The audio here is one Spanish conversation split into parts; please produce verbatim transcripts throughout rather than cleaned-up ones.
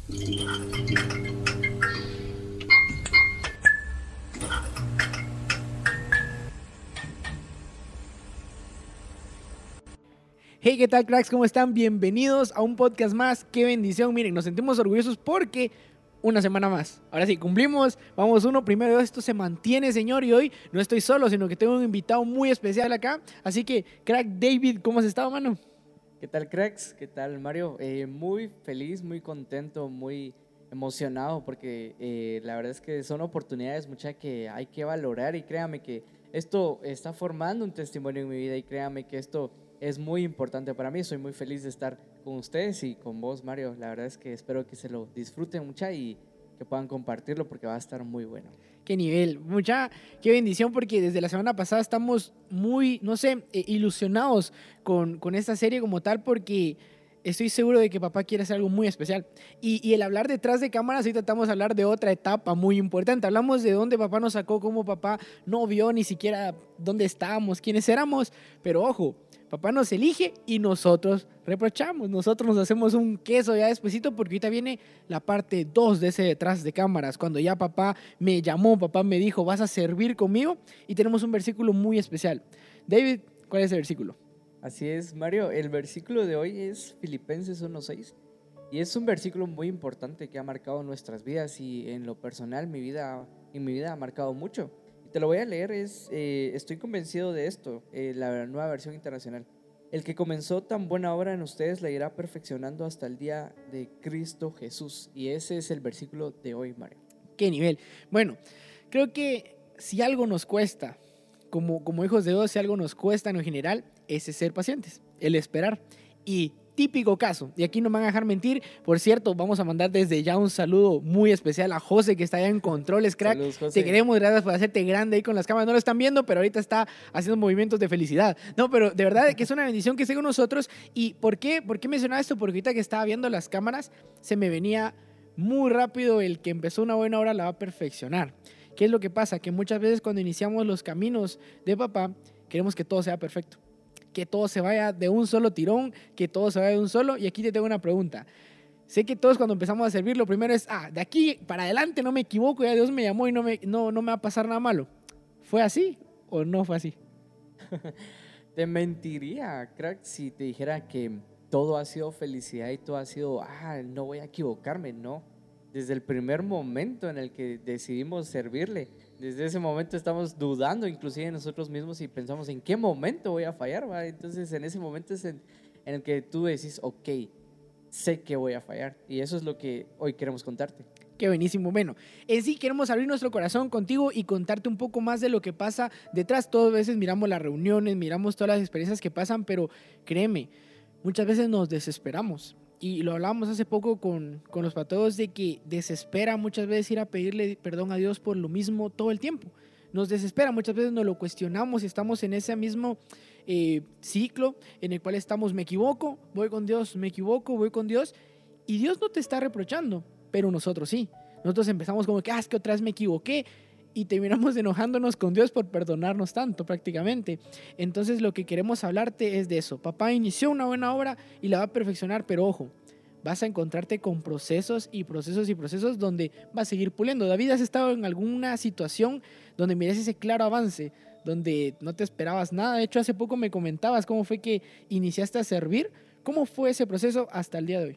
Hey, ¿qué tal, cracks? ¿Cómo están? Bienvenidos a un podcast más. ¡Qué bendición! Miren, nos sentimos orgullosos porque una semana más. Ahora sí, cumplimos. Vamos uno. Primero, esto se mantiene, señor. Y hoy no estoy solo, sino que tengo un invitado muy especial acá. Así que, crack David, ¿cómo has estado, mano? ¿Qué tal, cracks? ¿Qué tal, Mario? Eh, muy feliz, muy contento, muy emocionado porque eh, la verdad es que son oportunidades muchas que hay que valorar y créame que esto está formando un testimonio en mi vida y créame que esto es muy importante para mí. Soy muy feliz de estar con ustedes y con vos, Mario. La verdad es que espero que se lo disfruten mucho y que puedan compartirlo porque va a estar muy bueno. Qué nivel, mucha, qué bendición, porque desde la semana pasada estamos muy, no sé, eh, ilusionados con, con esta serie como tal, porque estoy seguro de que papá quiere hacer algo muy especial. Y, y el hablar detrás de cámaras, hoy tratamos de hablar de otra etapa muy importante. Hablamos de dónde papá nos sacó, cómo papá no vio ni siquiera dónde estábamos, quiénes éramos, pero ojo, papá nos elige y nosotros reprochamos, nosotros nos hacemos un queso ya despuesito, porque ahorita viene la parte dos de ese detrás de cámaras, cuando ya papá me llamó, papá me dijo, vas a servir conmigo, y tenemos un versículo muy especial. David, ¿cuál es el versículo? Así es, Mario. El versículo de hoy es Filipenses uno seis y es un versículo muy importante que ha marcado nuestras vidas y en lo personal mi vida, en mi vida ha marcado mucho. Te lo voy a leer, es, eh, estoy convencido de esto, eh, la nueva versión internacional. El que comenzó tan buena obra en ustedes la irá perfeccionando hasta el día de Cristo Jesús. Y ese es el versículo de hoy, Mario. ¿Qué nivel? Bueno, creo que si algo nos cuesta, como, como hijos de Dios, si algo nos cuesta en general, es ser pacientes, el esperar. Y típico caso, y aquí no me van a dejar mentir, por cierto, vamos a mandar desde ya un saludo muy especial a José, que está allá en controles, crack. Saludos, José. Te queremos, gracias por hacerte grande ahí con las cámaras. No lo están viendo, pero ahorita está haciendo movimientos de felicidad. No, pero de verdad que es una bendición que esté con nosotros. ¿Y por qué, por qué mencionaba esto? Porque ahorita que estaba viendo las cámaras, se me venía muy rápido el que empezó una buena obra la va a perfeccionar. ¿Qué es lo que pasa? Que muchas veces cuando iniciamos los caminos de papá, queremos que todo sea perfecto, que todo se vaya de un solo tirón, que todo se vaya de un solo. Y aquí te tengo una pregunta. Sé que todos cuando empezamos a servir, lo primero es, ah, de aquí para adelante no me equivoco, ya Dios me llamó y no me, no, no me va a pasar nada malo. ¿Fue así o no fue así? Te mentiría, crack, si te dijera que todo ha sido felicidad y todo ha sido, ah, no voy a equivocarme, no. Desde el primer momento en el que decidimos servirle, desde ese momento estamos dudando inclusive de nosotros mismos y pensamos en qué momento voy a fallar, ¿va? Entonces en ese momento es en, en el que tú decís, ok, sé que voy a fallar, y eso es lo que hoy queremos contarte. Qué buenísimo. Bueno, en sí queremos abrir nuestro corazón contigo y contarte un poco más de lo que pasa detrás. Todas veces miramos las reuniones, miramos todas las experiencias que pasan, pero créeme, muchas veces nos desesperamos. Y lo hablábamos hace poco con, con los patojos, de que desespera muchas veces ir a pedirle perdón a Dios por lo mismo todo el tiempo. Nos desespera, muchas veces nos lo cuestionamos y estamos en ese mismo eh, ciclo en el cual estamos, me equivoco, voy con Dios, me equivoco, voy con Dios, y Dios no te está reprochando, pero nosotros sí. Nosotros empezamos como que, ah, es que otra vez me equivoqué, y terminamos enojándonos con Dios por perdonarnos tanto prácticamente. Entonces lo que queremos hablarte es de eso. Papá inició una buena obra y la va a perfeccionar, pero ojo, vas a encontrarte con procesos y procesos y procesos donde vas a seguir puliendo. David, ¿has estado en alguna situación donde miras ese claro avance, donde no te esperabas nada? De hecho, hace poco me comentabas cómo fue que iniciaste a servir. ¿Cómo fue ese proceso hasta el día de hoy?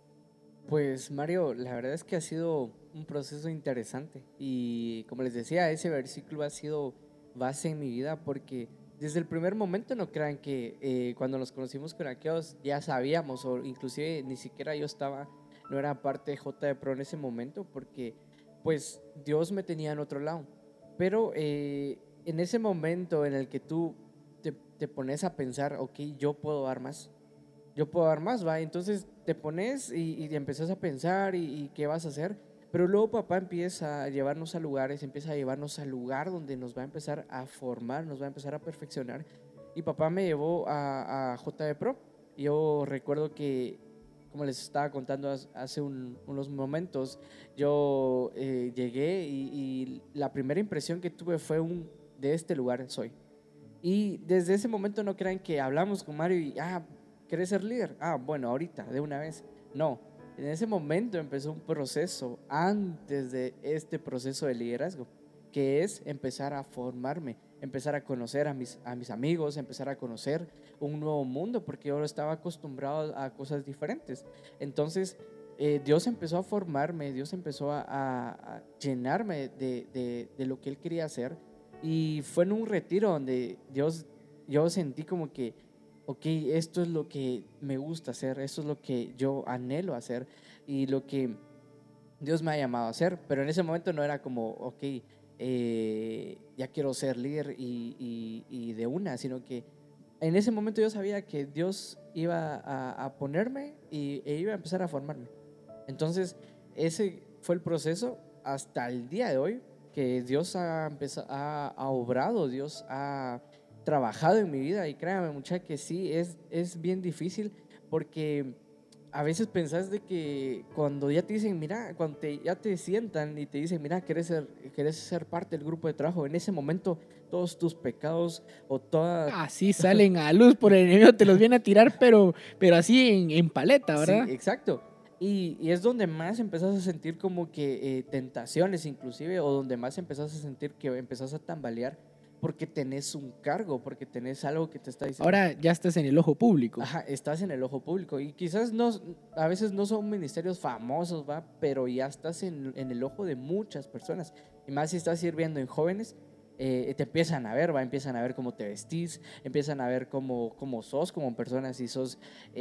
Pues Mario, la verdad es que ha sido un proceso interesante y como les decía, ese versículo ha sido base en mi vida porque desde el primer momento no crean que eh, cuando nos conocimos con aquellos ya sabíamos, o inclusive ni siquiera yo estaba, no era parte de J D Pro en ese momento, porque pues Dios me tenía en otro lado, pero eh, en ese momento en el que tú te, te pones a pensar, ok, yo puedo dar más, yo puedo dar más, va. Entonces te pones y, y empezás a pensar y, y qué vas a hacer. Pero luego papá empieza a llevarnos a lugares, empieza a llevarnos al lugar donde nos va a empezar a formar, nos va a empezar a perfeccionar. Y papá me llevó a, a J D Pro. Yo recuerdo que, como les estaba contando hace un, unos momentos, yo eh, llegué y, y la primera impresión que tuve fue un, de este lugar soy. Y desde ese momento no crean que hablamos con Mario y, ah, ¿querés ser líder? Ah, bueno, ahorita, de una vez. No, En ese momento empezó un proceso antes de este proceso de liderazgo, que es empezar a formarme, empezar a conocer a mis, a mis amigos, empezar a conocer un nuevo mundo, porque yo estaba acostumbrado a cosas diferentes. Entonces, eh, Dios empezó a formarme, Dios empezó a, a, a llenarme de, de, de lo que Él quería hacer. Y fue en un retiro donde Dios, yo sentí como que, ok, esto es lo que me gusta hacer, esto es lo que yo anhelo hacer y lo que Dios me ha llamado a hacer. Pero en ese momento no era como, ok, eh, ya quiero ser líder y, y, y de una, sino que en ese momento yo sabía que Dios iba a, a ponerme y, e iba a empezar a formarme. Entonces, ese fue el proceso hasta el día de hoy, que Dios ha, empezado, ha, ha obrado, Dios ha trabajado en mi vida. Y créanme, muchachos, que sí, es, es bien difícil, porque a veces pensás de que cuando ya te dicen, mira, cuando te, ya te sientan y te dicen, mira, ¿querés ser, querés ser parte del grupo de trabajo? En ese momento todos tus pecados o todas... Así salen a luz por el enemigo, te los viene a tirar, pero, pero así en, en paleta, ¿verdad? Sí, exacto. Y, y es donde más empezás a sentir como que eh, tentaciones inclusive, o donde más empezás a sentir que empezás a tambalear porque tenés un cargo, porque tenés algo que te está diciendo. Ahora ya estás en el ojo público. Ajá, estás en el ojo público y quizás no, a veces no son ministerios famosos, ¿va? Pero ya estás en, en el ojo de muchas personas. Y más si estás sirviendo en jóvenes, eh, te empiezan a ver, ¿va? Empiezan a ver cómo te vestís, empiezan a ver cómo, cómo sos como persona, si sos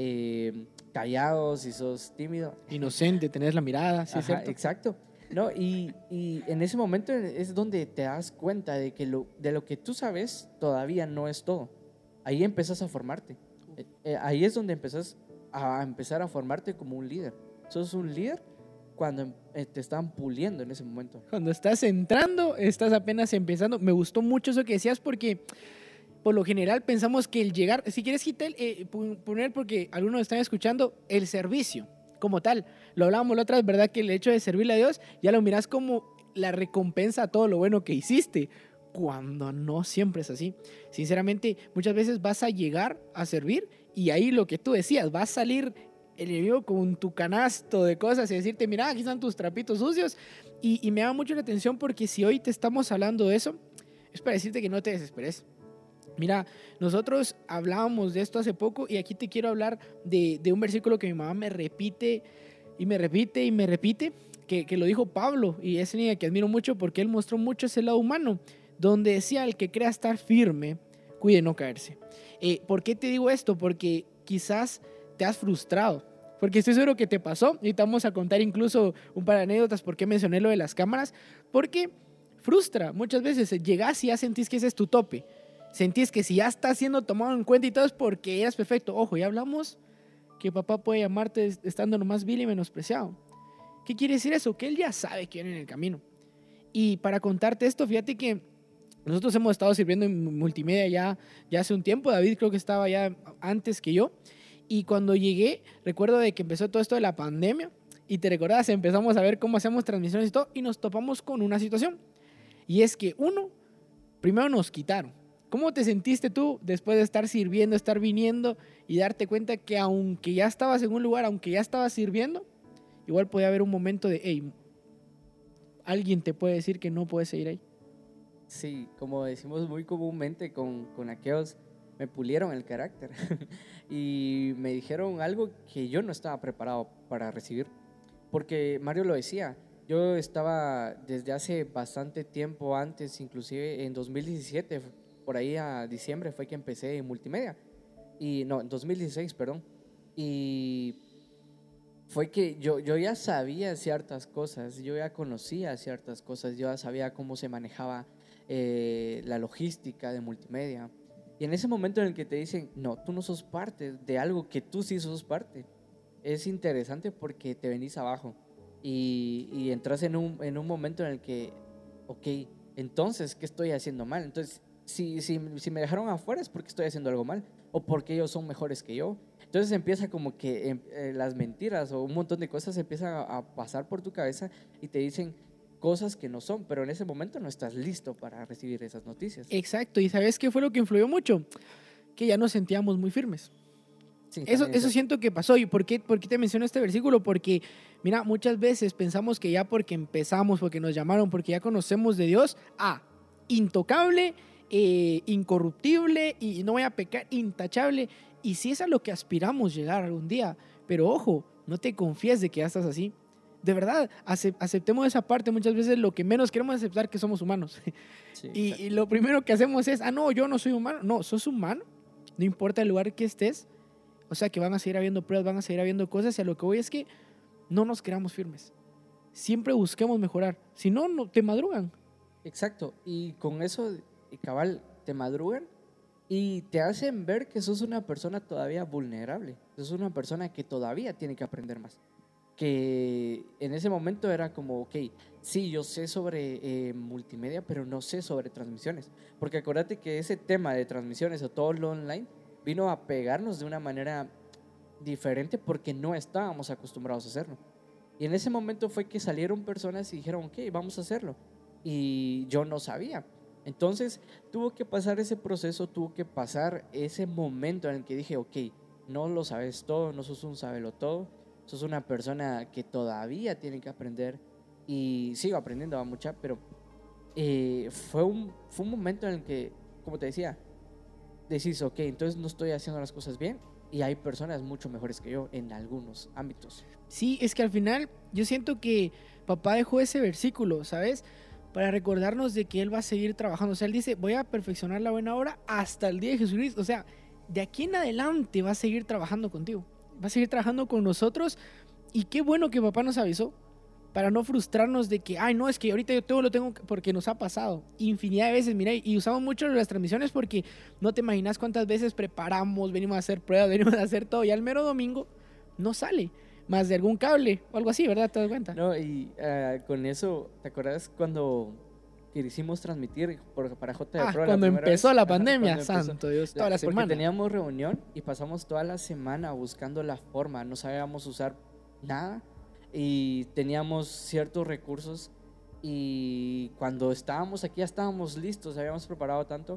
eh, callado, si sos tímido. Inocente, tenés la mirada, ¿sí? Ajá, Es cierto. exacto. No, y, y en ese momento es donde te das cuenta de que lo, de lo que tú sabes todavía no es todo. Ahí empezás a formarte. Eh, eh, ahí es donde empezás a empezar a formarte como un líder. Sos un líder cuando eh, te están puliendo en ese momento. Cuando estás entrando, estás apenas empezando. Me gustó mucho eso que decías, porque por lo general pensamos que el llegar, si quieres quitar, eh, poner, porque algunos están escuchando, el servicio como tal. Lo hablábamos la otra vez, ¿verdad? Que el hecho de servirle a Dios, ya lo miras como la recompensa a todo lo bueno que hiciste, cuando no siempre es así. Sinceramente, muchas veces vas a llegar a servir y ahí lo que tú decías, va a salir el enemigo con tu canasto de cosas y decirte, mira, aquí están tus trapitos sucios. Y, y me llama mucho la atención, porque si hoy te estamos hablando de eso, es para decirte que no te desesperes. Mira, nosotros hablábamos de esto hace poco y aquí te quiero hablar de, de un versículo que mi mamá me repite y me repite y me repite, que, que lo dijo Pablo, y es niña que admiro mucho porque él mostró mucho ese lado humano, donde decía, el que crea estar firme, cuide no caerse. Eh, ¿Por qué te digo esto? Porque quizás te has frustrado, porque estoy seguro que te pasó, y te vamos a contar incluso un par de anécdotas por qué mencioné lo de las cámaras, porque frustra, muchas veces llegas y ya sentís que ese es tu tope. Sentís que si ya estás siendo tomado en cuenta y todo es porque eres perfecto. Ojo, ya hablamos que papá puede llamarte estando nomás vil y menospreciado. ¿Qué quiere decir eso? Que él ya sabe que viene en el camino. Y para contarte esto, fíjate que nosotros hemos estado sirviendo en multimedia ya, ya hace un tiempo. David creo que estaba ya antes que yo. Y cuando llegué, recuerdo de que empezó todo esto de la pandemia. Y te recordás, empezamos a ver cómo hacemos transmisiones y todo. Y nos topamos con una situación. Y es que uno, primero nos quitaron. ¿Cómo te sentiste tú después de estar sirviendo, estar viniendo y darte cuenta que aunque ya estabas en un lugar, aunque ya estabas sirviendo, igual podía haber un momento de, hey, alguien te puede decir que no puedes seguir ahí? Sí, como decimos muy comúnmente con, con aquellos, me pulieron el carácter y me dijeron algo que yo no estaba preparado para recibir, porque Mario lo decía, yo estaba desde hace bastante tiempo antes, inclusive en dos mil diecisiete, por ahí a diciembre fue que empecé en multimedia, y no, en dos mil dieciséis, perdón, y fue que yo, yo ya sabía ciertas cosas, yo ya conocía ciertas cosas, yo ya sabía cómo se manejaba eh, la logística de multimedia, y en ese momento en el que te dicen, no, tú no sos parte de algo que tú sí sos parte, es interesante porque te venís abajo, y, y entras en un, en un momento en el que, ok, entonces, ¿qué estoy haciendo mal? Entonces, Si, si, si me dejaron afuera es porque estoy haciendo algo mal o porque ellos son mejores que yo. Entonces empieza como que eh, las mentiras o un montón de cosas empiezan a, a pasar por tu cabeza y te dicen cosas que no son, pero en ese momento no estás listo para recibir esas noticias. Exacto, y ¿sabes qué fue lo que influyó mucho? Que ya nos sentíamos muy firmes. Sí, Eso, también es eso cierto. siento que pasó. ¿Y por qué, por qué te menciono este versículo? Porque, mira, muchas veces pensamos que ya porque empezamos, porque nos llamaron, porque ya conocemos de Dios, ah, intocable, eh, incorruptible y no voy a pecar, intachable. Y sí es a lo que aspiramos llegar algún día. Pero ojo, no te confíes de que ya estás así. De verdad, acep- aceptemos esa parte. Muchas veces lo que menos queremos es aceptar que somos humanos. Sí, Y, exacto. y lo primero que hacemos es, ah, no, yo no soy humano. No, sos humano. No importa el lugar que estés. O sea, que van a seguir habiendo pruebas, van a seguir habiendo cosas. Y a lo que voy es que no nos creamos firmes. Siempre busquemos mejorar. Si no, no te madrugan. Exacto. Y con eso, y cabal, te madrugan y te hacen ver que sos una persona todavía vulnerable. Sos una persona que todavía tiene que aprender más. Que en ese momento era como, ok, sí, yo sé sobre eh, multimedia, pero no sé sobre transmisiones. Porque acuérdate que ese tema de transmisiones o todo lo online vino a pegarnos de una manera diferente porque no estábamos acostumbrados a hacerlo. Y en ese momento fue que salieron personas y dijeron, ok, vamos a hacerlo. Y yo no sabía. Entonces tuvo que pasar ese proceso, tuvo que pasar ese momento en el que dije, ok, no lo sabes todo, no sos un sabelo todo, sos una persona que todavía tiene que aprender y sigo aprendiendo a mucha, pero eh, fue, un, fue un momento en el que, como te decía, decís, ok, entonces no estoy haciendo las cosas bien y hay personas mucho mejores que yo en algunos ámbitos. Sí, es que al final yo siento que papá dejó ese versículo, ¿sabes? Para recordarnos de que Él va a seguir trabajando. O sea, Él dice, voy a perfeccionar la buena obra hasta el día de Jesucristo. O sea, de aquí en adelante va a seguir trabajando contigo. Va a seguir trabajando con nosotros. Y qué bueno que papá nos avisó para no frustrarnos de que, ay, no, es que ahorita yo todo lo tengo, porque nos ha pasado infinidad de veces, mira, y usamos mucho las transmisiones porque no te imaginas cuántas veces preparamos, venimos a hacer pruebas, venimos a hacer todo, y al mero domingo no sale, más de algún cable o algo así, ¿verdad? ¿Te das cuenta? No, y uh, con eso, ¿te acuerdas cuando quisimos transmitir por, para J D Ah, Pro la cuando primera empezó vez? la Ajá, pandemia, cuando empezó. santo Dios, toda la, La- semana. Porque teníamos reunión y pasamos toda la semana buscando la forma, no sabíamos usar nada y teníamos ciertos recursos y cuando estábamos aquí ya estábamos listos, habíamos preparado tanto,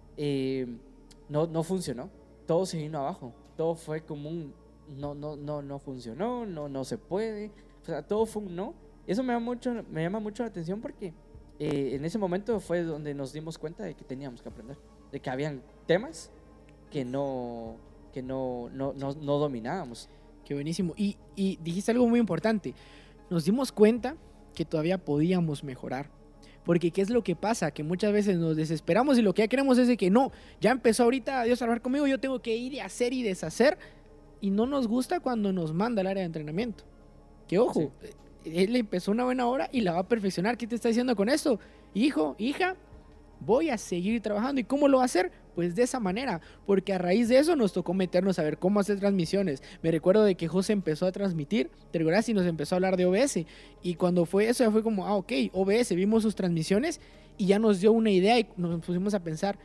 eh, no, no funcionó, todo se vino abajo, todo fue como un no, no, no, no funcionó, no, no se puede, o sea, todo fue un no. Eso me llama mucho, me llama mucho la atención porque eh, en ese momento fue donde nos dimos cuenta de que teníamos que aprender, de que habían temas que no, que no, no, no, no dominábamos. Qué buenísimo. Y, y dijiste algo muy importante. Nos dimos cuenta que todavía podíamos mejorar. Porque ¿qué es lo que pasa? Que muchas veces nos desesperamos y lo que ya queremos es de que no, ya empezó ahorita Dios a hablar conmigo, yo tengo que ir y hacer y deshacer. Y no nos gusta cuando nos manda al área de entrenamiento. Que ojo, sí. Él empezó una buena hora y la va a perfeccionar. ¿Qué te está diciendo con esto? Hijo, hija, voy a seguir trabajando. ¿Y cómo lo va a hacer? Pues de esa manera, porque a raíz de eso nos tocó meternos a ver cómo hacer transmisiones. Me recuerdo de que José empezó a transmitir, te recuerdas, y nos empezó a hablar de O B S. Y cuando fue eso, ya fue como, ah, ok, O B S, vimos sus transmisiones y ya nos dio una idea y nos pusimos a pensar,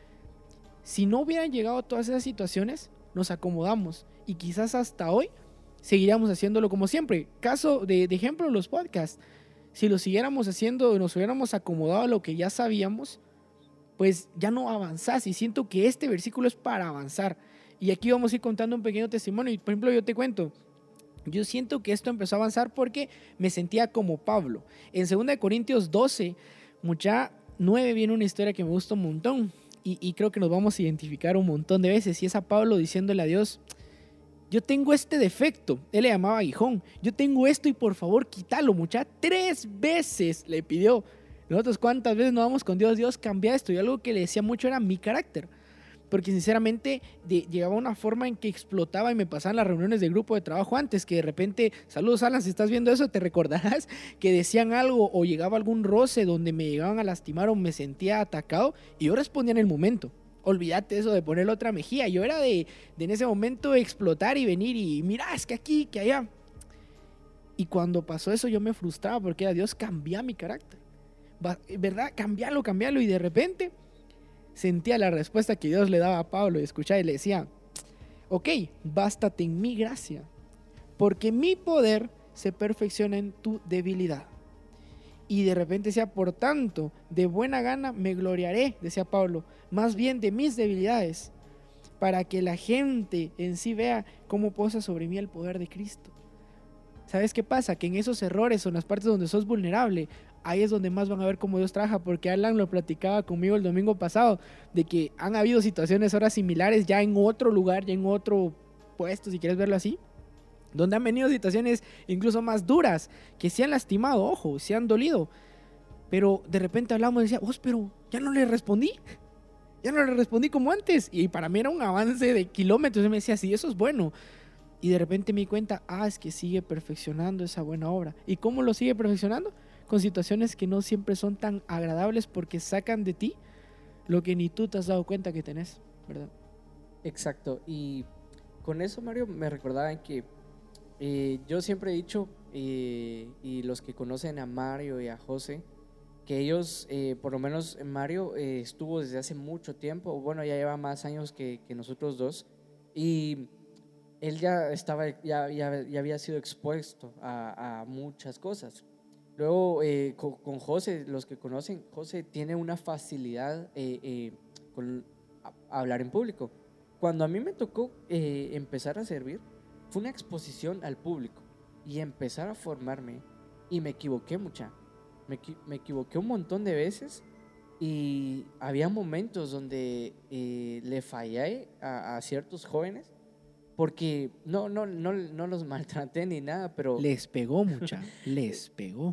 si no hubieran llegado todas esas situaciones, nos acomodamos y quizás hasta hoy seguiríamos haciéndolo como siempre. Caso de, de ejemplo, los podcasts. Si lo siguiéramos haciendo, nos hubiéramos acomodado a lo que ya sabíamos, pues ya no avanzás, y siento que este versículo es para avanzar. Y aquí vamos a ir contando un pequeño testimonio. Y por ejemplo, yo te cuento, yo siento que esto empezó a avanzar porque me sentía como Pablo. En segunda de Corintios doce, mucha nueve, viene una historia que me gusta un montón y, y creo que nos vamos a identificar un montón de veces, y es a Pablo diciéndole a Dios, yo tengo este defecto, él le llamaba aguijón, yo tengo esto y por favor quítalo, mucha. Tres veces le pidió. Nosotros cuántas veces nos vamos con Dios, Dios cambia esto, y algo que le decía mucho era mi carácter, porque sinceramente de, llegaba una forma en que explotaba y me pasaban las reuniones de grupo de trabajo antes, que de repente, saludos Alan, si estás viendo eso te recordarás que decían algo o llegaba algún roce donde me llegaban a lastimar o me sentía atacado y yo respondía en el momento. Olvídate eso de ponerle otra mejilla, yo era de, de en ese momento explotar y venir y mira, es que aquí, que allá. Y cuando pasó eso yo me frustraba porque era Dios, cambia mi carácter. ¿Verdad? Cambialo, cambialo. Y de repente sentía la respuesta que Dios le daba a Pablo y escuchaba y le decía, ok, bástate en mi gracia, porque mi poder se perfecciona en tu debilidad. Y de repente decía, por tanto, de buena gana me gloriaré, decía Pablo, más bien de mis debilidades, para que la gente en sí vea cómo posa sobre mí el poder de Cristo. ¿Sabes qué pasa? Que en esos errores o en las partes donde sos vulnerable, ahí es donde más van a ver cómo Dios trabaja, porque Alan lo platicaba conmigo el domingo pasado, de que han habido situaciones ahora similares ya en otro lugar, ya en otro puesto, si quieres verlo así, donde han venido situaciones incluso más duras, que se han lastimado, ojo, se han dolido, pero de repente hablamos y decía, vos, pero ya no le respondí, ya no le respondí como antes, y para mí era un avance de kilómetros, y me decía, sí, eso es bueno. Y de repente me di cuenta, ah, es que sigue perfeccionando esa buena obra. ¿Y cómo lo sigue perfeccionando? Con situaciones que no siempre son tan agradables porque sacan de ti lo que ni tú te has dado cuenta que tenés, ¿verdad? Exacto. Y con eso, Mario, me recordaban que eh, yo siempre he dicho, eh, y los que conocen a Mario y a José, que ellos, eh, por lo menos Mario eh, estuvo desde hace mucho tiempo, bueno, ya lleva más años que, que nosotros dos, y él ya estaba, ya, ya, ya había sido expuesto a, a muchas cosas. Luego, eh, con, con José, los que conocen, José tiene una facilidad eh, eh, con a, a hablar en público. Cuando a mí me tocó eh, empezar a servir, fue una exposición al público y empezar a formarme, y me equivoqué mucha. Me, me equivoqué un montón de veces, y había momentos donde eh, le fallé a, a ciertos jóvenes, porque no, no, no, no los maltraté ni nada, pero... Les pegó mucha, les pegó.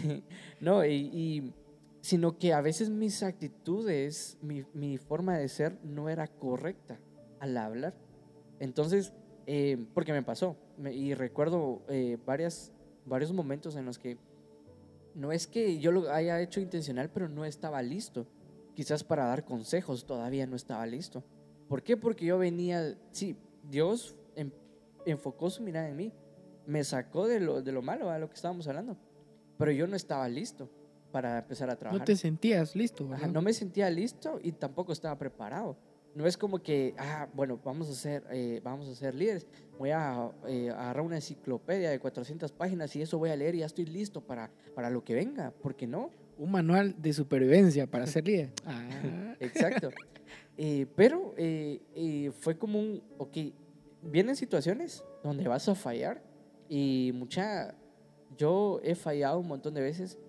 No, y, y, sino que a veces mis actitudes, mi, mi forma de ser no era correcta al hablar. Entonces, eh, porque me pasó, me, y recuerdo eh, varias, varios momentos en los que no es que yo lo haya hecho intencional, pero no estaba listo. Quizás para dar consejos todavía no estaba listo. ¿Por qué? Porque yo venía, sí, Dios en, enfocó su mirada en mí, me sacó de lo, de lo malo, a lo que estábamos hablando, pero yo no estaba listo para empezar a trabajar. No te sentías listo, ¿verdad? Ajá, no me sentía listo y tampoco estaba preparado. No es como que, ah, bueno, vamos a ser, eh, vamos a ser líderes, voy a eh, agarrar una enciclopedia de cuatrocientas páginas y eso voy a leer y ya estoy listo para, para lo que venga, ¿por qué no? Un manual de supervivencia para ser líder. Ah. Exacto. Eh, pero eh, eh, fue como un, ok, vienen situaciones donde vas a fallar, y mucha, yo he fallado un montón de veces,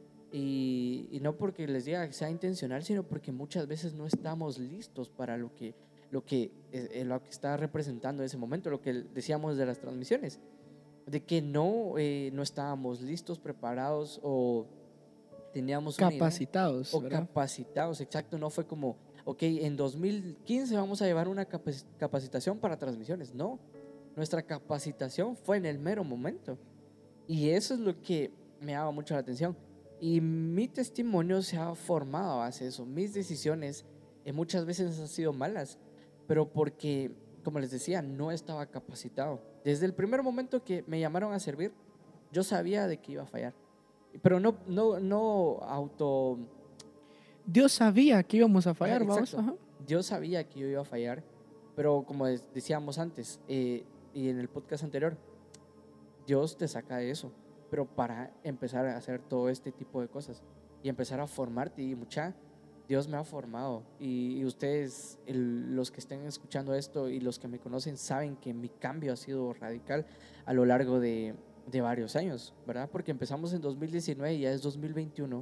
y, y no porque les diga que sea intencional, sino porque muchas veces no estamos listos para lo que, lo que, eh, lo que está representando en ese momento, lo que decíamos de las transmisiones, de que no, eh, no estábamos listos, preparados o teníamos capacitados, una idea, o capacitados, exacto, no fue como, ok, en dos mil quince vamos a llevar una capacitación para transmisiones. No, nuestra capacitación fue en el mero momento, y eso es lo que me llama mucho la atención. Y mi testimonio se ha formado a base de eso. Mis decisiones eh, muchas veces han sido malas, pero porque, como les decía, no estaba capacitado. Desde el primer momento que me llamaron a servir, yo sabía de que iba a fallar, pero no, no, no auto... Dios sabía que íbamos a fallar, vamos. Ajá. Dios sabía que yo iba a fallar, pero como decíamos antes eh, y en el podcast anterior, Dios te saca de eso, pero para empezar a hacer todo este tipo de cosas y empezar a formarte. Y mucha, Dios me ha formado, y, y ustedes, el, los que estén escuchando esto y los que me conocen, saben que mi cambio ha sido radical a lo largo de, de varios años, ¿verdad? Porque empezamos en dos mil diecinueve y ya es dos mil veintiuno,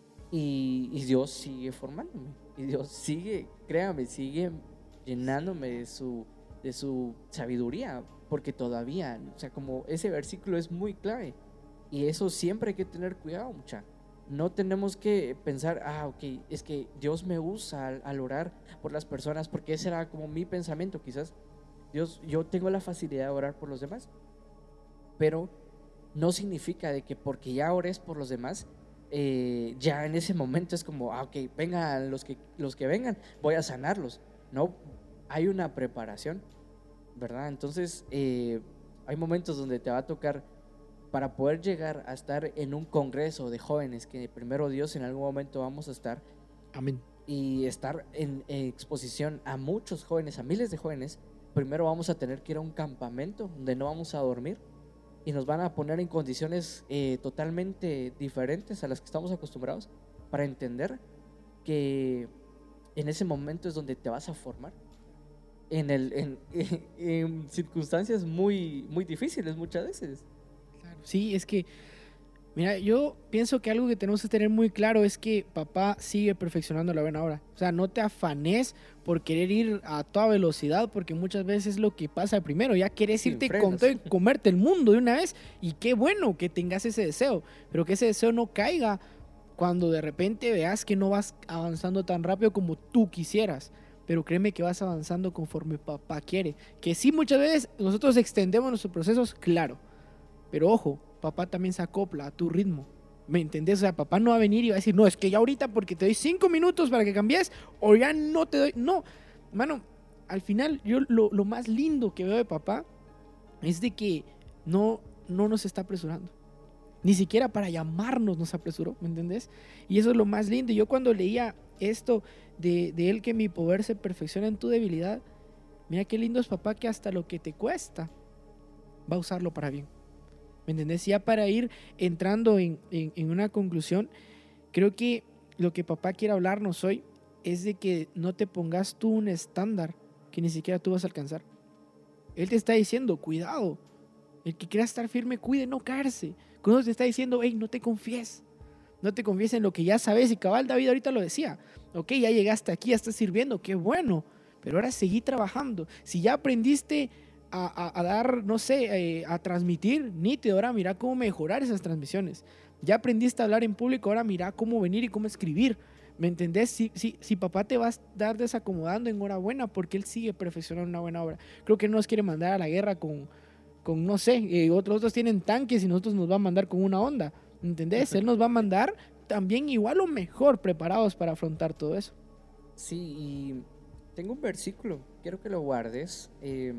y, y Dios sigue formándome, y Dios sigue, créame, sigue llenándome de su, de su sabiduría, porque todavía, o sea, como ese versículo es muy clave, y eso siempre hay que tener cuidado, mucha. No tenemos que pensar, ah, ok, es que Dios me usa al, al orar por las personas, porque ese era como mi pensamiento, quizás. Dios, yo tengo la facilidad de orar por los demás, pero no significa de que porque ya ores por los demás, eh, ya en ese momento es como, ah, ok, vengan los que, los que vengan, voy a sanarlos. No, hay una preparación, ¿verdad? Entonces, eh, hay momentos donde te va a tocar, para poder llegar a estar en un congreso de jóvenes, que primero Dios en algún momento vamos a estar. Amén. Y estar en, en exposición a muchos jóvenes, a miles de jóvenes, primero vamos a tener que ir a un campamento donde no vamos a dormir, y nos van a poner en condiciones eh, totalmente diferentes a las que estamos acostumbrados, para entender que en ese momento es donde te vas a formar. en, el, en, en circunstancias muy, muy difíciles muchas veces. Claro. Sí, es que, mira, yo pienso que algo que tenemos que tener muy claro es que papá sigue perfeccionando la buena obra. O sea, no te afanes por querer ir a toda velocidad, porque muchas veces es lo que pasa primero. Ya querés Sin irte frenos. con todo y comerte el mundo de una vez. Y qué bueno que tengas ese deseo, pero que ese deseo no caiga cuando de repente veas que no vas avanzando tan rápido como tú quisieras. Pero créeme que vas avanzando conforme papá quiere. Que sí, muchas veces nosotros extendemos nuestros procesos, claro. Pero ojo, papá también se acopla a tu ritmo. ¿Me entendés? O sea, papá no va a venir y va a decir, no, es que ya ahorita porque te doy cinco minutos para que cambies o ya no te doy. No, mano, al final yo lo, lo más lindo que veo de papá es de que no, no nos está apresurando. Ni siquiera para llamarnos nos apresuró, ¿me entendés? Y eso es lo más lindo. Yo cuando leía esto de, de él, que mi poder se perfecciona en tu debilidad, mira qué lindo es papá, que hasta lo que te cuesta va a usarlo para bien. ¿Me entendés? Ya para ir entrando en, en, en una conclusión, creo que lo que papá quiere hablarnos hoy es de que no te pongas tú un estándar que ni siquiera tú vas a alcanzar. Él te está diciendo, cuidado. El que quiera estar firme, cuide, no caerse. Cuando te está diciendo, hey, no te confíes. No te confíes en lo que ya sabes. Y cabal, David ahorita lo decía. Ok, ya llegaste aquí, ya estás sirviendo, qué bueno. Pero ahora seguí trabajando. Si ya aprendiste a, a, a dar, no sé, eh, a transmitir, nítido, ahora mira cómo mejorar esas transmisiones. Ya aprendiste a hablar en público, ahora mira cómo venir y cómo escribir. ¿Me entendés? Si, si, si papá te va a dar desacomodando, enhorabuena, porque él sigue perfeccionando una buena obra. Creo que no nos quiere mandar a la guerra con... con no sé, eh, otros, otros tienen tanques y nosotros nos va a mandar con una onda, ¿entendés? Él nos va a mandar también igual o mejor preparados para afrontar todo eso. Sí, y tengo un versículo, quiero que lo guardes, eh,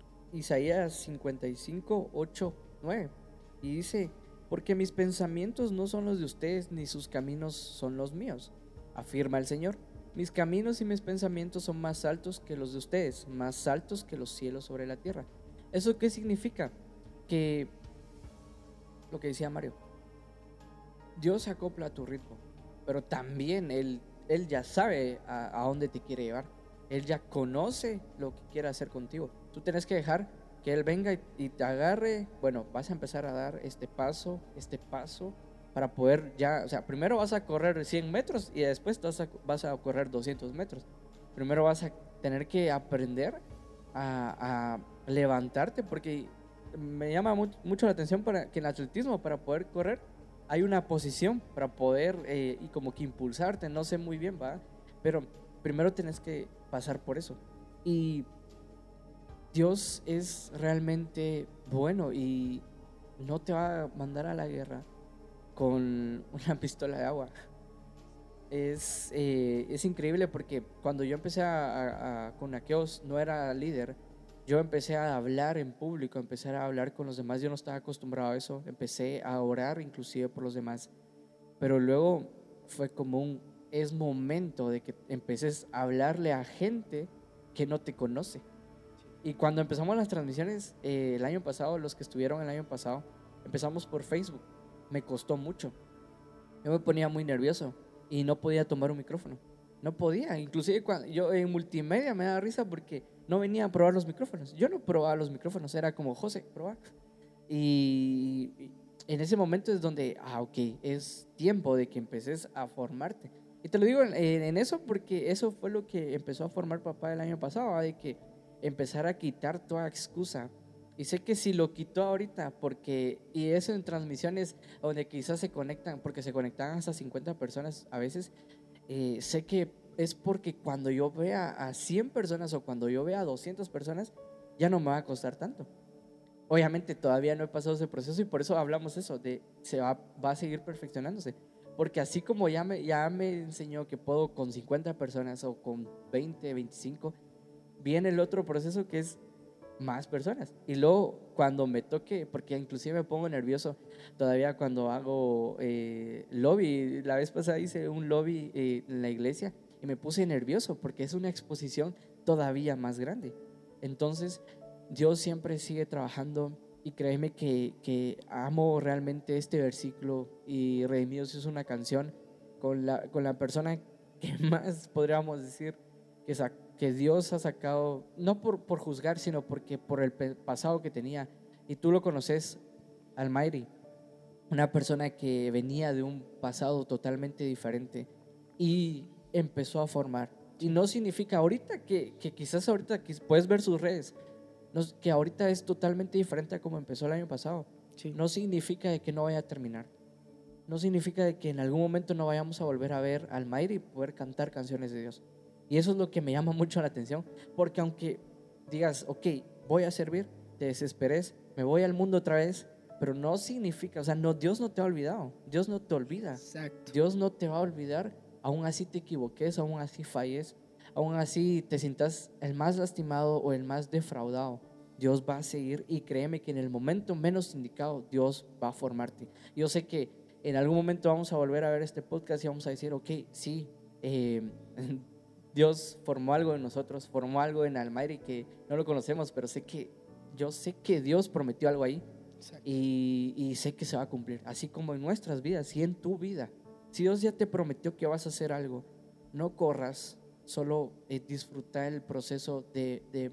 Isaías cincuenta y cinco, ocho, nueve, y dice, porque mis pensamientos no son los de ustedes, ni sus caminos son los míos, afirma el Señor. Mis caminos y mis pensamientos son más altos que los de ustedes, más altos que los cielos sobre la tierra. ¿Eso qué significa? Que lo que decía Mario, Dios se acopla a tu ritmo, pero también Él, él ya sabe a, a dónde te quiere llevar. Él ya conoce lo que quiere hacer contigo. Tú tienes que dejar que Él venga y, y te agarre. Bueno, vas a empezar a dar este paso, este paso, para poder ya, o sea, primero vas a correr cien metros y después vas a, vas a correr doscientos metros. Primero vas a tener que aprender a, a levantarte, porque me llama mu- mucho la atención para que en el atletismo, para poder correr, hay una posición para poder eh, y como que impulsarte, no sé muy bien, va, pero primero tienes que pasar por eso. Y Dios es realmente bueno y no te va a mandar a la guerra con una pistola de agua. Es, eh, es increíble porque cuando yo empecé a, a- a- con Aqueos, no era líder, yo empecé a hablar en público, empecé a hablar con los demás, yo no estaba acostumbrado a eso, empecé a orar inclusive por los demás, pero luego fue como un, es momento de que empeces a hablarle a gente que no te conoce. Y cuando empezamos las transmisiones eh, el año pasado, los que estuvieron el año pasado, empezamos por Facebook, me costó mucho, yo me ponía muy nervioso y no podía tomar un micrófono. No podía. Inclusive cuando yo en multimedia me daba risa porque no venía a probar los micrófonos. Yo no probaba los micrófonos, era como, José, probar. Y en ese momento es donde, ah, ok, es tiempo de que empeces a formarte. Y te lo digo en, en eso porque eso fue lo que empezó a formar papá el año pasado, ¿va? De que empezar a quitar toda excusa. Y sé que si lo quitó ahorita, porque, y eso en transmisiones donde quizás se conectan, porque se conectan hasta cincuenta personas a veces, eh, sé que es porque cuando yo vea a cien personas o cuando yo vea a doscientas personas, ya no me va a costar tanto. Obviamente todavía no he pasado ese proceso y por eso hablamos eso, de se va, va a seguir perfeccionándose. Porque así como ya me, ya me enseñó que puedo con cincuenta personas o con veinte, veinticinco, viene el otro proceso que es más personas. Y luego cuando me toque, porque inclusive me pongo nervioso todavía cuando hago eh, lobby, la vez pasada hice un lobby eh, en la iglesia y me puse nervioso porque es una exposición todavía más grande. Entonces Dios siempre sigue trabajando y créeme que, que amo realmente este versículo. Y Redimidos es una canción con la, con la persona que más podríamos decir que, sa- que Dios ha sacado, no por, por juzgar, sino porque por el pasado que tenía. Y tú lo conoces, Almighty, una persona que venía de un pasado totalmente diferente y empezó a formar. Y no significa ahorita que, que quizás ahorita que puedes ver sus redes, no, que ahorita es totalmente diferente a como empezó el año pasado. Sí. No significa de que no vaya a terminar. No significa de que en algún momento no vayamos a volver a ver al Almighty y poder cantar canciones de Dios. Y eso es lo que me llama mucho la atención, porque aunque digas, ok, voy a servir, te desesperes, me voy al mundo otra vez, pero no significa, o sea, no, Dios no te ha olvidado, Dios no te olvida. Exacto. Dios no te va a olvidar, aún así te equivoques, aún así falles, aún así te sientas el más lastimado o el más defraudado. Dios va a seguir, y créeme que en el momento menos indicado Dios va a formarte. Yo sé que en algún momento vamos a volver a ver este podcast y vamos a decir, ok, sí, eh, Dios formó algo en nosotros, formó algo en Almighty que no lo conocemos, pero sé que yo sé que Dios prometió algo ahí. Y, y sé que se va a cumplir, así como en nuestras vidas y en tu vida. Si Dios ya te prometió que vas a hacer algo, no corras, solo eh, disfruta el proceso de, de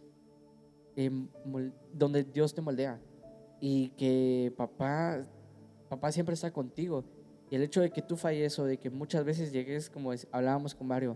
eh, mol, donde Dios te moldea, y que papá, papá siempre está contigo. Y el hecho de que tú falles o de que muchas veces llegues, como es, hablábamos con Mario,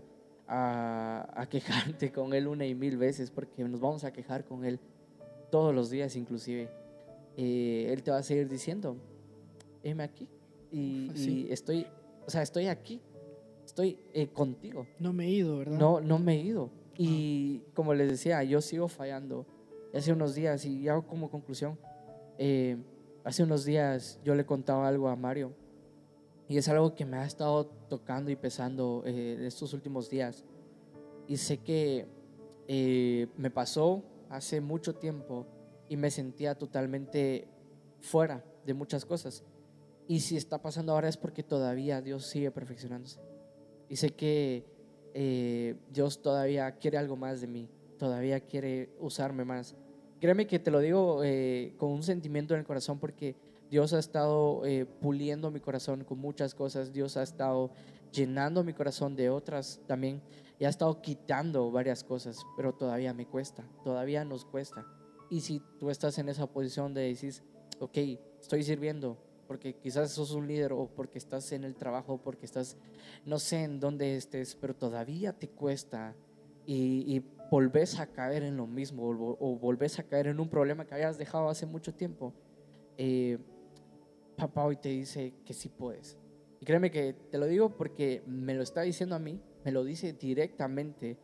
a, a quejarte con él una y mil veces, porque nos vamos a quejar con él todos los días inclusive. Eh, él te va a seguir diciendo, heme aquí y, Sí. y estoy, o sea, estoy aquí, estoy eh, contigo. No me he ido, ¿verdad? No, no me he ido. Y como les decía, yo sigo fallando. Hace unos días, y hago como conclusión, eh, hace unos días yo le contaba algo a Mario, y es algo que me ha estado tocando y pesando eh, estos últimos días. Y sé que eh, me pasó hace mucho tiempo y me sentía totalmente fuera de muchas cosas. Y si está pasando ahora es porque todavía Dios sigue perfeccionándose. Y sé que eh, Dios todavía quiere algo más de mí, todavía quiere usarme más. Créeme que te lo digo eh, con un sentimiento en el corazón, porque Dios ha estado eh, puliendo mi corazón con muchas cosas. Dios ha estado llenando mi corazón de otras también, y ha estado quitando varias cosas, pero todavía me cuesta, todavía nos cuesta. Y si tú estás en esa posición de decir, ok, estoy sirviendo, porque quizás sos un líder, o porque estás en el trabajo, porque estás, no sé en dónde estés, pero todavía te cuesta, y, y volvés a caer en lo mismo, o, o volvés a caer en un problema que habías dejado hace mucho tiempo, eh, papá hoy te dice que sí puedes. Y créeme que te lo digo porque me lo está diciendo a mí, me lo dice directamente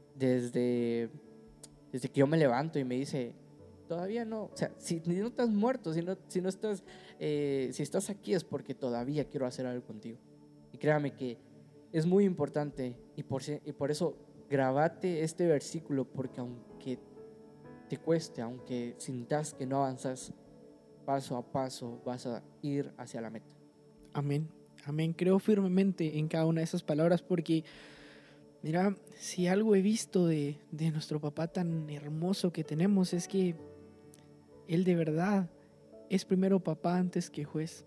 desde, desde que yo me levanto, y me dice, todavía no, o sea, si no estás muerto, si no, si no estás, eh, si estás aquí es porque todavía quiero hacer algo contigo. Y créame que es muy importante, y por, y por eso grabate este versículo, porque aunque te cueste, aunque sintas que no avanzas, paso a paso vas a ir hacia la meta. Amén, amén. Creo firmemente en cada una de esas palabras, porque mira, si algo he visto de, de nuestro papá tan hermoso que tenemos, es que él de verdad es primero papá antes que juez.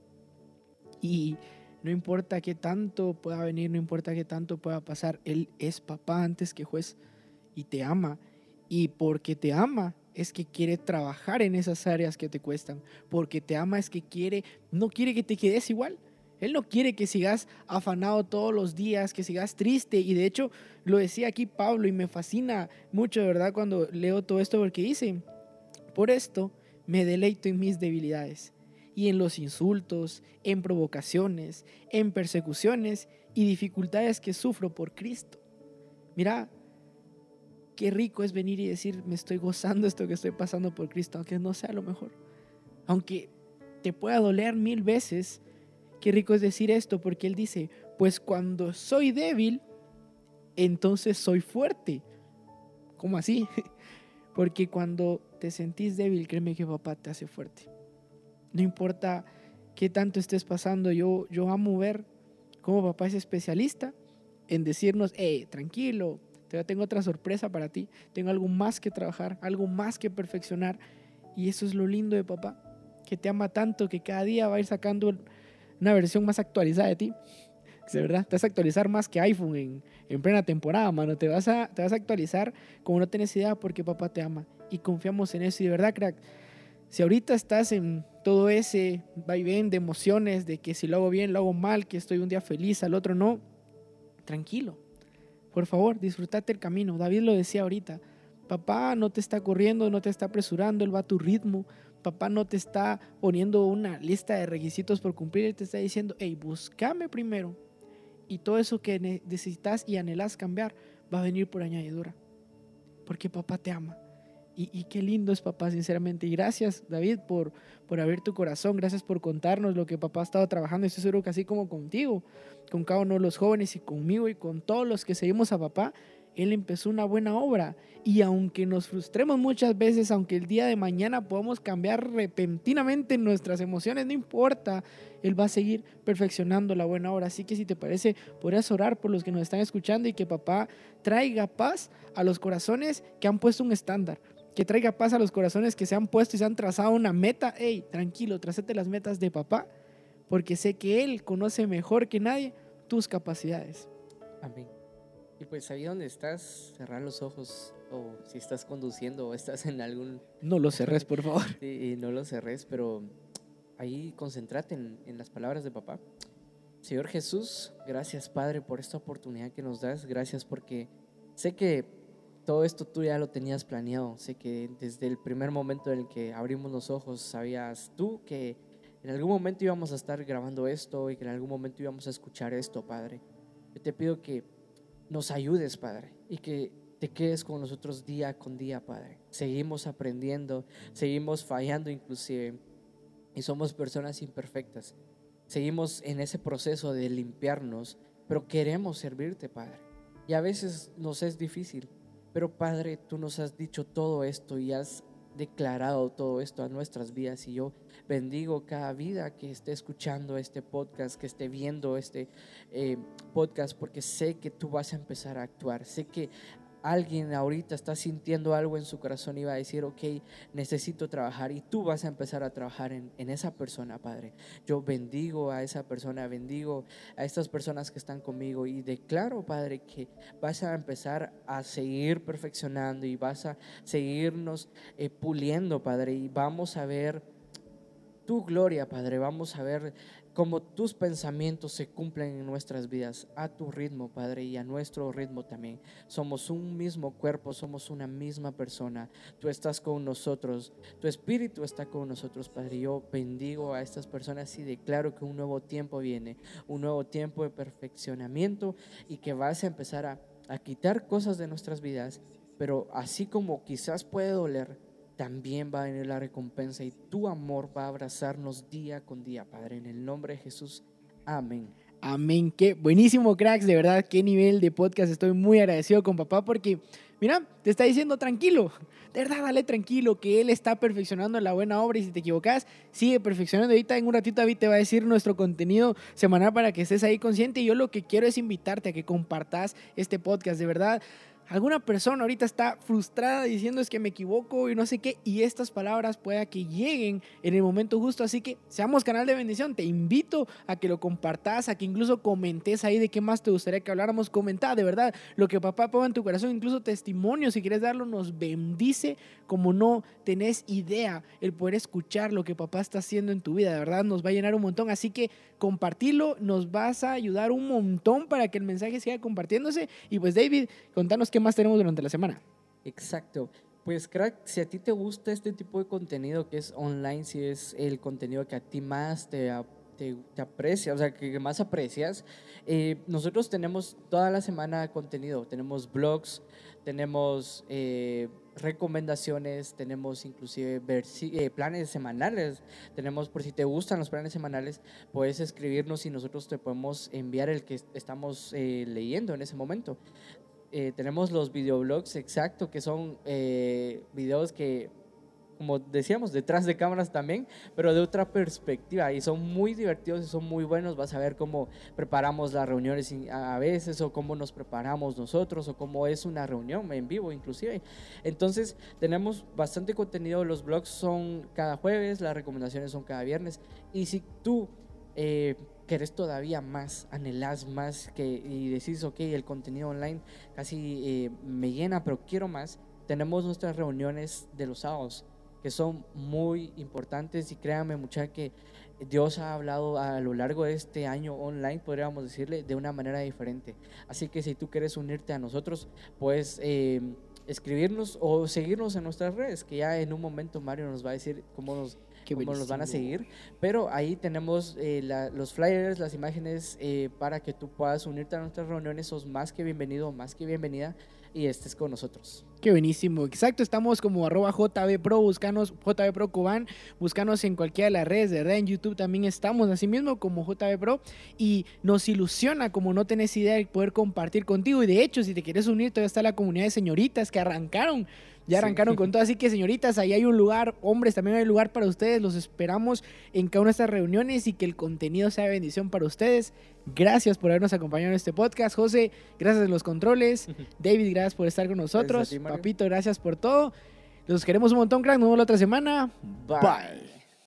Y no importa qué tanto pueda venir, no importa qué tanto pueda pasar, él es papá antes que juez, y te ama. Y porque te ama es que quiere trabajar en esas áreas que te cuestan. Porque te ama es que quiere, no quiere que te quedes igual. Él no quiere que sigas afanado todos los días, que sigas triste. Y de hecho lo decía aquí Pablo, y me fascina mucho de verdad cuando leo todo esto, porque dice, por esto me deleito en mis debilidades, y en los insultos, en provocaciones, en persecuciones y dificultades que sufro por Cristo. Mira, qué rico es venir y decir, me estoy gozando esto que estoy pasando por Cristo, aunque no sea lo mejor, aunque te pueda doler mil veces. Qué rico es decir esto, porque Él dice, pues cuando soy débil, entonces soy fuerte. ¿Cómo así? Porque cuando te sentís débil, créeme que papá te hace fuerte. No importa qué tanto estés pasando, yo, yo amo ver cómo papá es especialista en decirnos, hey, tranquilo, te tengo otra sorpresa para ti, tengo algo más que trabajar, algo más que perfeccionar. Y eso es lo lindo de papá, que te ama tanto, que cada día va a ir sacando una versión más actualizada de ti. de verdad, te vas a actualizar más que iPhone en, en plena temporada, mano. Te vas, a, te vas a actualizar como no tienes idea porque papá te ama. Y confiamos en eso. Y de verdad, crack, si ahorita estás en todo ese vaivén de emociones, de que si lo hago bien, lo hago mal, que estoy un día feliz, al otro no, tranquilo. Por favor, disfrútate el camino. David lo decía ahorita. Papá no te está corriendo, no te está apresurando, él va a tu ritmo. Papá no te está poniendo una lista de requisitos por cumplir, él te está diciendo, hey, búscame primero. Y todo eso que necesitas y anhelas cambiar va a venir por añadidura. Porque papá te ama. Y, y qué lindo es papá, sinceramente. Y gracias, David, por, por abrir tu corazón. Gracias por contarnos lo que papá ha estado trabajando. Estoy seguro que así como contigo, con cada uno de los jóvenes y conmigo y con todos los que seguimos a papá, él empezó una buena obra. Y aunque nos frustremos muchas veces, aunque el día de mañana podamos cambiar repentinamente nuestras emociones, no importa, él va a seguir perfeccionando la buena obra. Así que si te parece, podrías orar por los que nos están escuchando y que papá traiga paz a los corazones que han puesto un estándar. Que traiga paz a los corazones que se han puesto y se han trazado una meta. Hey, tranquilo, trazate las metas de papá, porque sé que él conoce mejor que nadie tus capacidades. Amén. Y pues ahí donde estás, cerrar los ojos, o si estás conduciendo o estás en algún... No lo cerres, por favor. Sí, no lo cerres, pero ahí concéntrate en, en las palabras de papá. Señor Jesús, gracias Padre por esta oportunidad que nos das. Gracias porque sé que todo esto tú ya lo tenías planeado. Sé que desde el primer momento en el que abrimos los ojos sabías tú que en algún momento íbamos a estar grabando esto y que en algún momento íbamos a escuchar esto, Padre. Yo te pido que nos ayudes, Padre, y que te quedes con nosotros día con día, Padre. Seguimos aprendiendo, seguimos fallando inclusive, y somos personas imperfectas. Seguimos en ese proceso de limpiarnos, pero queremos servirte, Padre. Y a veces nos es difícil. Pero Padre, tú nos has dicho todo esto y has declarado todo esto a nuestras vidas, y yo bendigo cada vida que esté escuchando este podcast, que esté viendo este eh, podcast, porque sé que tú vas a empezar a actuar. Sé que alguien ahorita está sintiendo algo en su corazón y va a decir, ok, necesito trabajar, y tú vas a empezar a trabajar en, en esa persona, Padre. Yo bendigo a esa persona, bendigo a estas personas que están conmigo, y declaro, Padre, que vas a empezar a seguir perfeccionando y vas a seguirnos eh, puliendo, Padre, y vamos a ver tu gloria, Padre. Vamos a ver cómo tus pensamientos se cumplen en nuestras vidas a tu ritmo, Padre, y a nuestro ritmo también. Somos un mismo cuerpo, somos una misma persona. Tú estás con nosotros, tu espíritu está con nosotros, Padre. Yo bendigo a estas personas y declaro que un nuevo tiempo viene, un nuevo tiempo de perfeccionamiento, y que vas a empezar a, a quitar cosas de nuestras vidas, pero así como quizás puede doler, también va a venir la recompensa, y tu amor va a abrazarnos día con día, Padre, en el nombre de Jesús. Amén. Amén. Qué buenísimo, cracks. De verdad, qué nivel de podcast. Estoy muy agradecido con papá porque, mira, te está diciendo tranquilo. De verdad, dale tranquilo, que él está perfeccionando la buena obra, y si te equivocas, sigue perfeccionando. Ahorita en un ratito David te va a decir nuestro contenido semanal para que estés ahí consciente, y yo lo que quiero es invitarte a que compartas este podcast. De verdad, alguna persona ahorita está frustrada diciendo es que me equivoco y no sé qué, y estas palabras pueda que lleguen en el momento justo. Así que seamos canal de bendición. Te invito a que lo compartas, a que incluso comentes ahí de qué más te gustaría que habláramos. Comenta de verdad lo que papá ponga en tu corazón, incluso testimonio si quieres darlo. Nos bendice como no tenés idea el poder escuchar lo que papá está haciendo en tu vida. De verdad nos va a llenar un montón, así que compartirlo, nos vas a ayudar un montón para que el mensaje siga compartiéndose. Y pues David, contanos qué más tenemos durante la semana. Exacto. Pues crack, si a ti te gusta este tipo de contenido que es online, si es el contenido que a ti más te, te, te aprecia, o sea, que más aprecias, eh, nosotros tenemos toda la semana contenido. Tenemos blogs, tenemos eh, recomendaciones, tenemos inclusive versi- eh, planes semanales. Tenemos, por si te gustan los planes semanales, puedes escribirnos y nosotros te podemos enviar el que estamos eh, leyendo en ese momento. Eh, tenemos los videoblogs, exacto, que son eh, videos que, como decíamos, detrás de cámaras también, pero de otra perspectiva, y son muy divertidos y son muy buenos. Vas a ver cómo preparamos las reuniones a veces, o cómo nos preparamos nosotros, o cómo es una reunión en vivo inclusive. Entonces tenemos bastante contenido. Los blogs son cada jueves, las recomendaciones son cada viernes, y si tú eh, querés todavía más, anhelás más que, y decís, ok, el contenido online casi eh, me llena, pero quiero más, tenemos nuestras reuniones de los sábados, que son muy importantes, y créanme, muchachos, que Dios ha hablado a lo largo de este año online, podríamos decirle, de una manera diferente. Así que si tú quieres unirte a nosotros, puedes eh, escribirnos o seguirnos en nuestras redes, que ya en un momento Mario nos va a decir cómo nos, cómo nos van a seguir. Pero ahí tenemos eh, la, los flyers, las imágenes eh, para que tú puedas unirte a nuestras reuniones. Sos más que bienvenido, más que bienvenida, y estés con nosotros. Qué buenísimo, exacto, estamos como arroba J B Pro, buscanos J B Pro Cobán, buscanos en cualquiera de las redes, de verdad, en YouTube también estamos, así mismo como J B Pro, y nos ilusiona, como no tenés idea, de poder compartir contigo. Y de hecho, si te quieres unir, todavía está la comunidad de señoritas que arrancaron, ya arrancaron sí. con todo, así que señoritas, ahí hay un lugar, hombres, también hay un lugar para ustedes, los esperamos en cada una de estas reuniones, y que el contenido sea bendición para ustedes. Gracias por habernos acompañado en este podcast. José, gracias a los controles. David, gracias por estar con nosotros. Ti, Papito, gracias por todo. Los queremos un montón, crack. Nos vemos la otra semana. Bye. Bye.